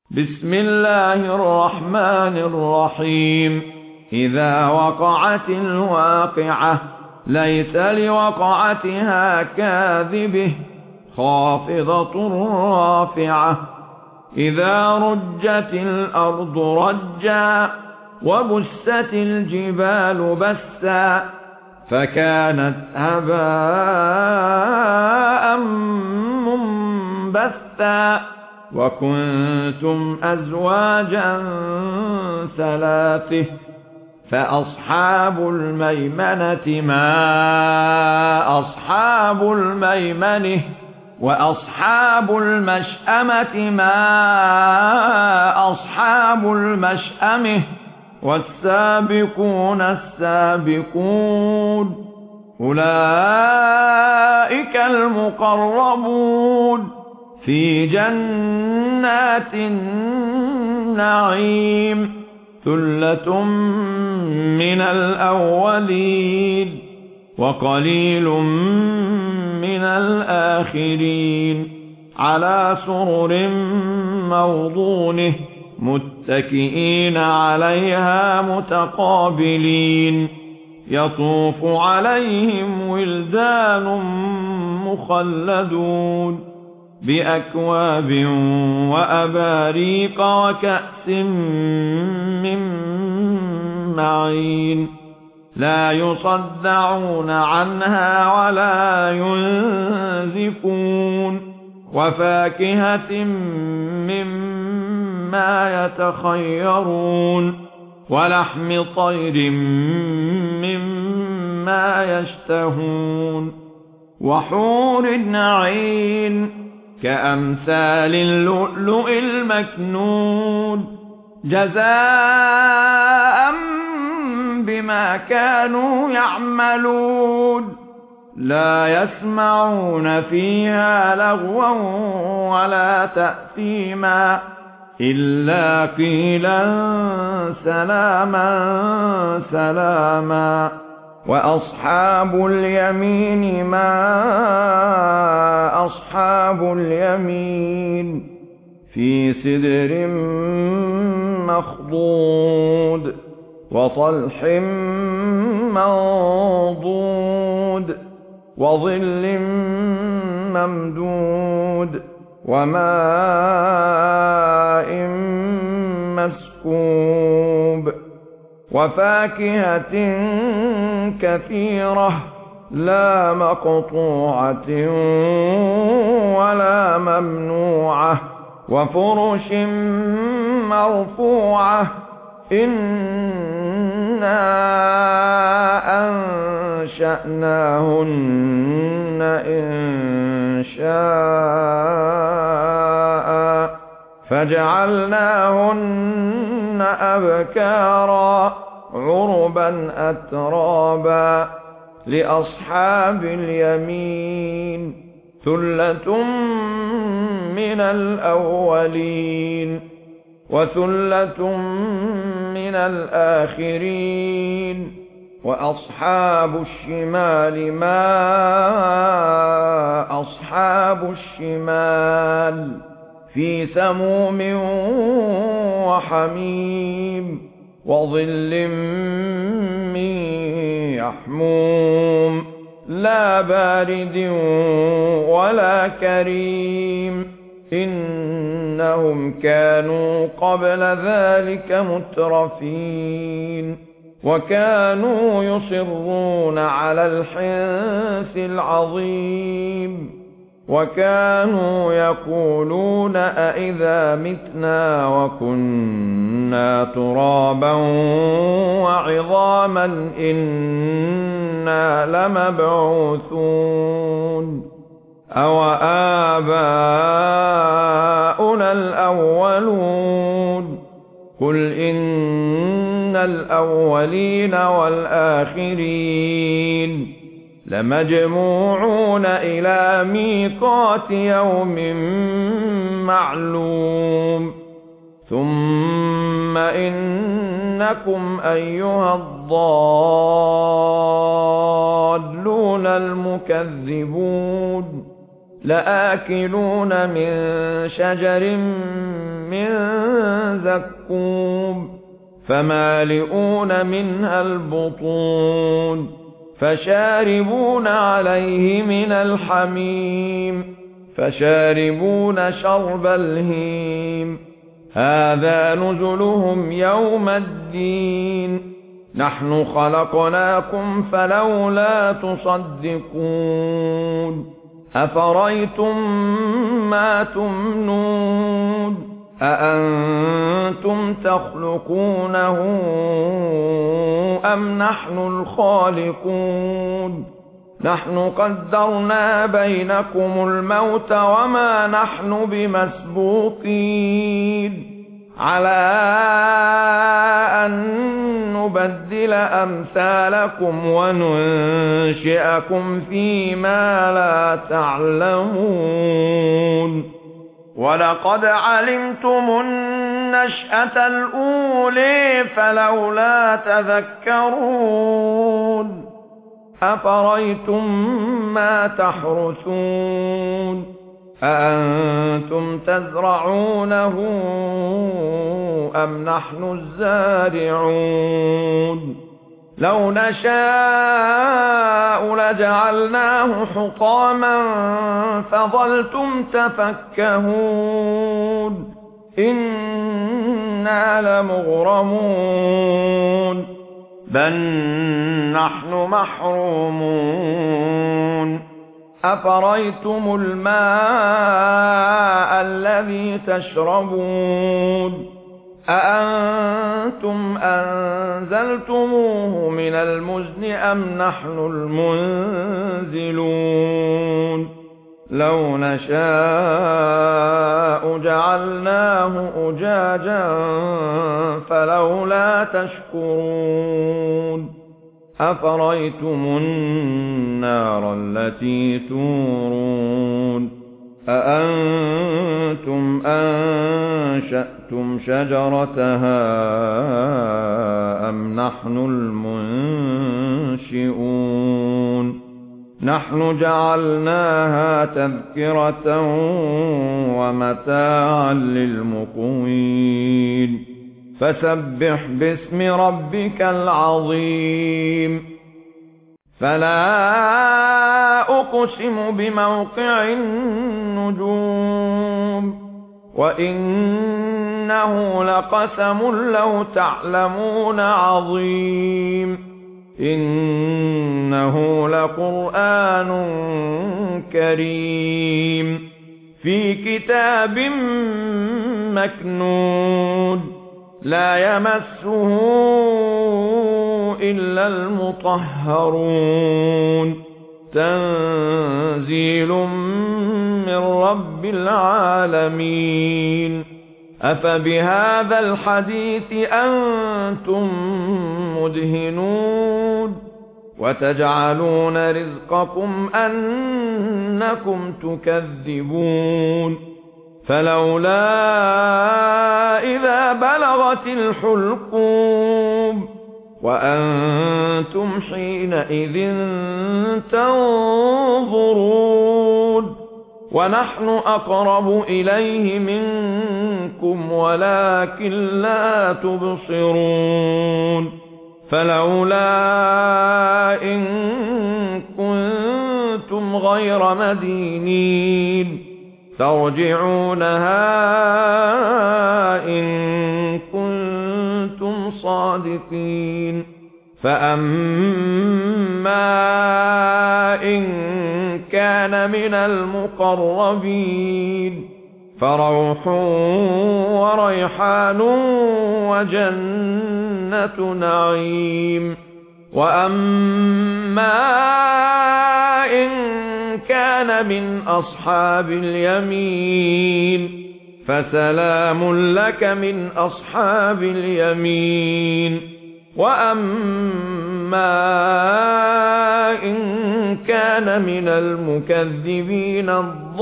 بسم الله الرحمن الرحيم. إذا وقعت الواقعة ليس لوقعتها كاذبة خافضة رافعة. إذا رجت الأرض رجا وبست الجبال بسا فكانت هباء منبثا. وكنتم أزواجا ثلاثة فأصحاب الميمنة ما أصحاب الميمنة وأصحاب المشأمة ما أصحاب المشأمة والسابقون السابقون أولئك المقربون في جنات النعيم ثلة من الأولين وقليل من الآخرين على سرر موضونة متكئين عليها متقابلين يطوف عليهم ولدان مخلدون بأكواب وأباريق وكأس من معين لا يصدعون عنها ولا ينزفون وفاكهة مما يتخيرون ولحم طير مما يشتهون وحور عين كأمثال اللؤلؤ المكنون جزاء بما كانوا يعملون لا يسمعون فيها لغوا ولا تأثيما إلا قيلا سلاما سلاما. وأصحاب اليمين ما أصحاب اليمين في سدر مخضود وطلح منضود وظل ممدود وماء مسكوب وفاكهة كثيرة لا مقطوعة ولا ممنوعة وفرش مرفوعة إنا أنشأناهن إنشاء فجعلناهن أبكارا عربا أترابا لأصحاب اليمين ثلة من الأولين وثلة من الآخرين وأصحاب الشمال ما أصحاب الشمال في سموم وحميم وظل من يحموم لا بارد ولا كريم إنهم كانوا قبل ذلك مترفين وكانوا يصرون على الحنث العظيم وكانوا يقولون أئذا متنا وكنا ترابا وعظاما إنا لمبعوثون أو آباؤنا الأولون قل إن الأولين والآخرين لمجموعون إلى ميقات يوم معلوم ثم إنكم أيها الضالون المكذبون لآكلون من شجر من زَقُّومٍ فَمَالِئُونَ مِنْهَا الْبُطُونَ فَشَارِبُونَ عَلَيْهِ مِنَ الْحَمِيمِ فَشَارِبُونَ شَرْبَ الْهِيمِ هَذَا نُزُلُهُمْ يَوْمَ الدِّينِ نَحْنُ خَلَقْنَاكُمْ فَلَوْلَا تُصَدِّقُونَ أَفَرَأَيْتُم مَّا تُمْنُونَ أَأَنتُمْ تَخْلُقُونَهُ أَمْ نَحْنُ الْخَالِقُونَ نَحْنُ قَدَّرْنَا بَيْنَكُمُ الْمَوْتَ وَمَا نَحْنُ بِمَسْبُوقِينَ عَلَى أَن نُّبَدِّلَ أَمْثَالَكُمْ وَنُنشِئَكُمْ فِيمَا لَا تَعْلَمُونَ وَلَقَدْ عَلِمْتُمُ النَّشْأَةَ الْأُولَىٰ فَلَوْلَا تَذَكَّرُونَ أَفَرَأَيْتُم مَّا تَحْرُثُونَ أَأَنتُمْ تَزْرَعُونَهُ أَمْ نَحْنُ الزَّارِعُونَ لَوْ نَشَاءُ لَجَعَلْنَاهُ حُطَامًا فَظَلْتُمْ تَفَكَّهُونَ إِنَّا لَمُغْرَمُونَ بَلْ نَحْنُ مَحْرُومُونَ أَفَرَأَيْتُمُ الْمَاءَ الَّذِي تَشْرَبُونَ أَأَنتُمْ أَنزَلْتُمُوهُ مِنَ الْمُزْنِ أَمْ نَحْنُ الْمُنزِلُونَ لَوْ نَشَاءُ جَعَلْنَاهُ أُجَاجًا فَلَوْلَا تَشْكُرُونَ أَفَرَأَيْتُمُ النَّارَ الَّتِي تُورُونَ أَأَنتُمْ أَنشَأْتُمْ شَجَرَتَهَا أَمْ نَحْنُ الْمُنشِئُونَ نَحْنُ جَعَلْنَاهَا تَذْكِرَةً وَمَتَاعًا لِلْمُقْوِينَ فَسَبِّحْ بِاسْمِ رَبِّكَ الْعَظِيمِ فَلَا أُقْسِمُ بِمَوْقِعِ النُّجُومِ وَإِنَّهُ لَقَسَمٌ لَّوْ تَعْلَمُونَ عَظِيمٌ إِنَّهُ لَقُرْآنٌ كَرِيمٌ فِي كِتَابٍ مَّكْنُونٍ لَّا يَمَسُّهُ إِلَّا الْمُطَهَّرُونَ تَنزِيلٌ مِّن رَّبِّ الْعَالَمِينَ أَفَبِهَذَا الْحَدِيثِ أَنتُم مُّدْهِنُونَ وَتَجْعَلُونَ رِزْقَكُمْ أَنَّكُمْ تُكَذِّبُونَ فَلَوْلَا إِذَا بَلَغَتِ الْحُلْقُومَ وَأَنتُمْ حِينَئِذٍ تَنظُرُونَ وَنَحْنُ أَقْرَبُ إِلَيْهِ مِنكُمْ وَلَكِن لَّا تُبْصِرُونَ فَلَوْلَا إِن كُنتُمْ غَيْرَ مَدِينِينَ تَرْجِعُونَهَا إِن كُنتُمْ صَادِقِينَ فَأَمَّا إِن كَانَ مِنَ الْمُقَرَّبِينَ فَرَوْحٌ وَرَيْحَانٌ وَجَنَّةُ نَعِيمٍ وَأَمَّا إِن كَانَ مِنْ أَصْحَابِ الْيَمِينِ فَسَلَامٌ لَكَ مِنْ أَصْحَابِ الْيَمِينِ وَأَمَّا إِن كَانَ مِنَ الْمُكَذِّبِينَ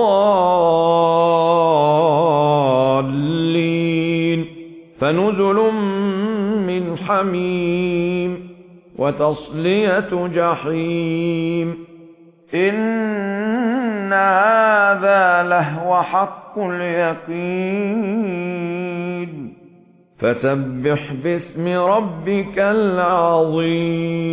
الضَّالِّينَ فَنُزُلٌ مِّنْ حَمِيمٍ وَتَصْلِيَةُ جَحِيمٍ إِنَّ هَذَا لَهُوَ حَقُّ الْيَقِينِ فسبح باسم ربك العظيم